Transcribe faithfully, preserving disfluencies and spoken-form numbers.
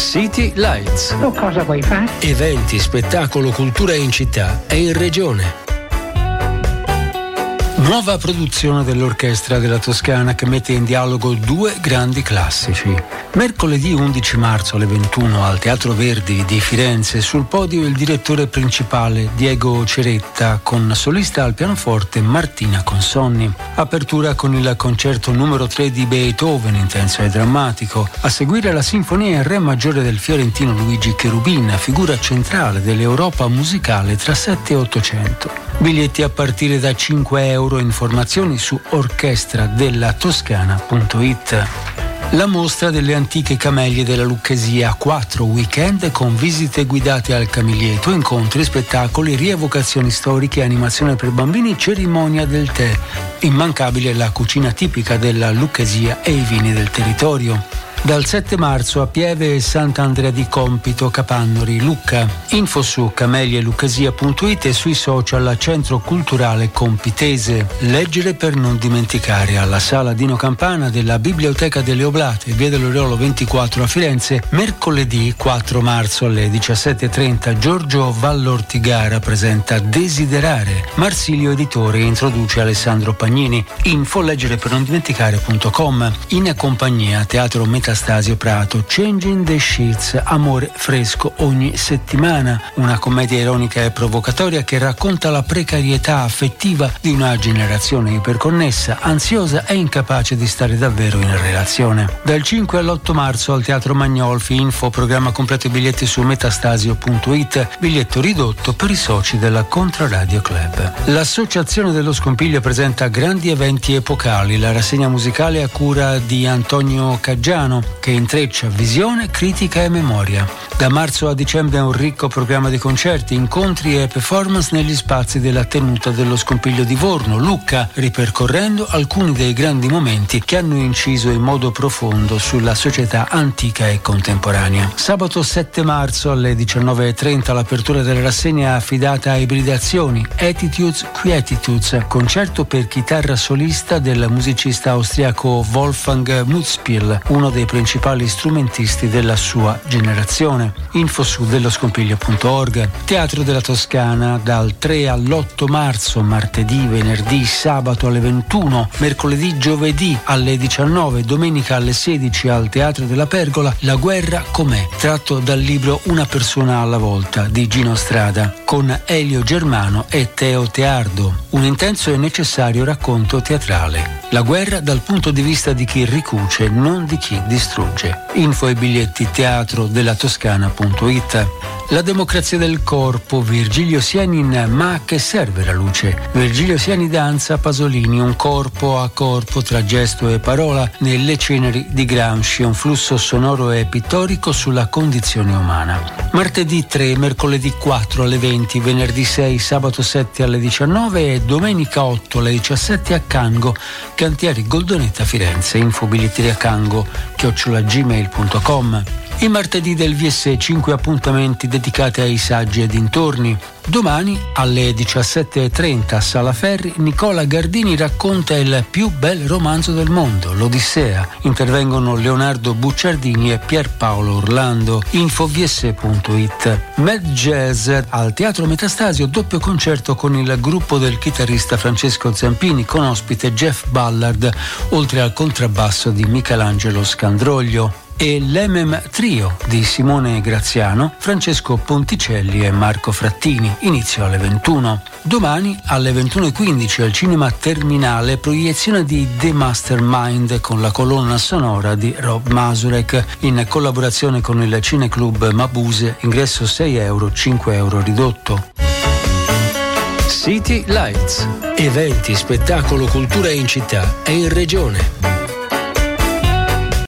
City Lights. Tu cosa vuoi fare? Eventi, spettacolo, cultura in città e in regione. Nuova produzione dell'Orchestra della Toscana che mette in dialogo due grandi classici. Mercoledì undici marzo alle ventuno al Teatro Verdi di Firenze, sul podio il direttore principale Diego Ceretta con solista al pianoforte Martina Consonni. Apertura con il concerto numero tre di Beethoven, intenso e drammatico. A seguire la sinfonia in re maggiore del fiorentino Luigi Cherubin, figura centrale dell'Europa musicale tra sette e ottocento. Biglietti a partire da cinque euro. Informazioni su orchestradella-toscana punto it. La mostra delle antiche camellie della Lucchesia, quattro weekend con visite guidate al Camilieto, incontri, spettacoli, rievocazioni storiche, animazione per bambini, cerimonia del tè. Immancabile la cucina tipica della Lucchesia e i vini del territorio. Dal sette marzo a Pieve e Sant'Andrea di Compito, Capannori, Lucca. Info su camelielucchesia punto it e sui social Centro Culturale Compitese. Leggere per non dimenticare alla Sala Dino Campana della Biblioteca delle Oblate, via dell'Oriolo ventiquattro a Firenze, mercoledì quattro marzo alle diciassette e trenta. Giorgio Vallortigara presenta Desiderare. Marsilio Editore introduce Alessandro Pagnini. Info leggere per non dimenticare punto com. In compagnia Teatro Metastasio Prato, Changing the Sheets, amore fresco ogni settimana, una commedia ironica e provocatoria che racconta la precarietà affettiva di una generazione iperconnessa, ansiosa e incapace di stare davvero in relazione. Dal cinque all'otto marzo al Teatro Magnolfi. Info, programma completo e biglietti su metastasio punto it, biglietto ridotto per i soci della Controradio Club. L'Associazione dello Scompiglio presenta grandi eventi epocali, la rassegna musicale a cura di Antonio Caggiano che intreccia visione, critica e memoria. Da marzo a dicembre un ricco programma di concerti, incontri e performance negli spazi della tenuta dello Scompiglio di Vorno, Lucca, ripercorrendo alcuni dei grandi momenti che hanno inciso in modo profondo sulla società antica e contemporanea. Sabato sette marzo alle diciannove e trenta l'apertura della rassegna affidata a Ibridazioni, Attitudes Quietitudes, concerto per chitarra solista del musicista austriaco Wolfgang Mutzpiel, uno dei principali strumentisti della sua generazione. Info su delloscompiglio punto org. Teatro della Toscana dal tre all'otto marzo, martedì, venerdì, sabato alle ventuno, mercoledì, giovedì alle diciannove, domenica alle sedici al Teatro della Pergola, La guerra com'è, tratto dal libro Una persona alla volta di Gino Strada, con Elio Germano e Teo Teardo. Un intenso e necessario racconto teatrale. La guerra dal punto di vista di chi ricuce, non di chi distrugge. Info e biglietti teatro della toscana punto it. La democrazia del corpo, Virgilio Sieni in Ma a che serve la luce? Virgilio Sieni danza Pasolini, un corpo a corpo tra gesto e parola nelle ceneri di Gramsci, un flusso sonoro e pittorico sulla condizione umana. Martedì tre, mercoledì quattro alle venti, venerdì sei, sabato sette alle diciannove e domenica otto alle diciassette a Cango, Cantieri Goldonetta Firenze. Info biglietteria cango chiocciola gmail punto com. I martedì del V S cinque appuntamenti dedicati ai saggi e dintorni. Domani alle diciassette e trenta a Sala Ferri Nicola Gardini racconta il più bel romanzo del mondo, l'Odissea. Intervengono Leonardo Bucciardini e Pierpaolo Orlando. Info v s punto it. Mad Jazz al Teatro Metastasio, doppio concerto con il gruppo del chitarrista Francesco Zampini con ospite Jeff Ballard, oltre al contrabbasso di Michelangelo Scandroglio. E l'Emem Trio di Simone Graziano, Francesco Ponticelli e Marco Frattini, inizio alle ventuno. Domani alle ventuno e quindici al Cinema Terminale, proiezione di The Mastermind con la colonna sonora di Rob Masurek in collaborazione con il Cineclub Mabuse, ingresso sei euro, cinque euro ridotto. City Lights, eventi, spettacolo, cultura in città e in regione.